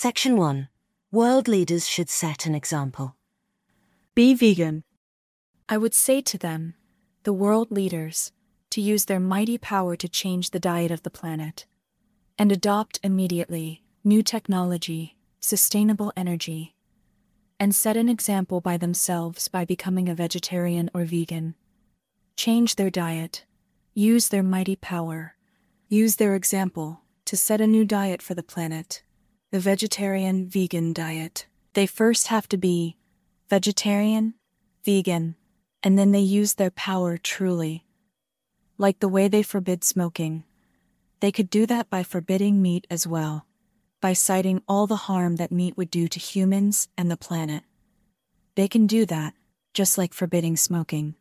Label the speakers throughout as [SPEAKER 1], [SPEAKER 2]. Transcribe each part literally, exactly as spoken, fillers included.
[SPEAKER 1] Section one. World leaders should set an example.
[SPEAKER 2] Be vegan. I would say to them, the world leaders, to use their mighty power to change the diet of the planet and adopt immediately new technology, sustainable energy, and set an example by themselves by becoming a vegetarian or vegan. Change their diet, use their mighty power, use their example to set a new diet for the planet, the vegetarian vegan diet. They first have to be vegetarian, vegan, and then they use their power truly. Like the way they forbid smoking. They could do that by forbidding meat as well, by citing all the harm that meat would do to humans and the planet. They can do that, just like forbidding smoking.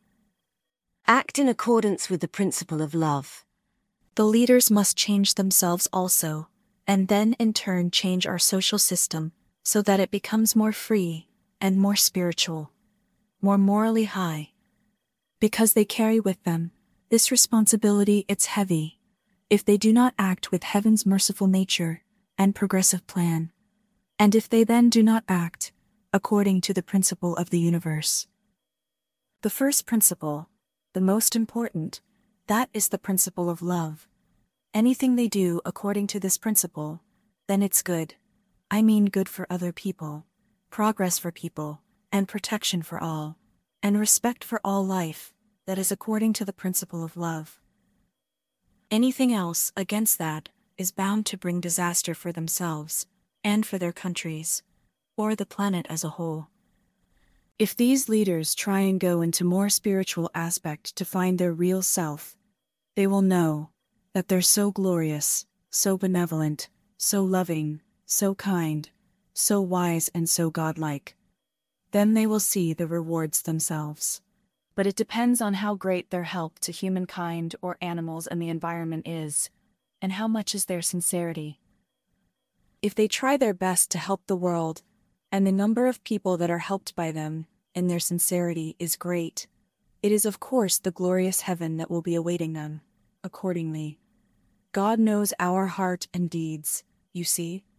[SPEAKER 1] Act in accordance with the principle of love.
[SPEAKER 2] The leaders must change themselves also, and then in turn change our social system so that it becomes more free and more spiritual, more morally high. Because they carry with them this responsibility, it's heavy, if they do not act with heaven's merciful nature and progressive plan, and if they then do not act according to the principle of the universe. The first principle, the most important, that is the principle of love. Anything they do according to this principle, then it's good. I mean good for other people, progress for people, and protection for all, and respect for all life, that is according to the principle of love. Anything else against that is bound to bring disaster for themselves, and for their countries, or the planet as a whole. If these leaders try and go into more spiritual aspect to find their real self, they will know that they're so glorious, so benevolent, so loving, so kind, so wise and so godlike. Then they will see the rewards themselves. But it depends on how great their help to humankind or animals and the environment is, and how much is their sincerity. If they try their best to help the world, and the number of people that are helped by them, and their sincerity is great, it is of course the glorious heaven that will be awaiting them, accordingly. God knows our heart and deeds, you see.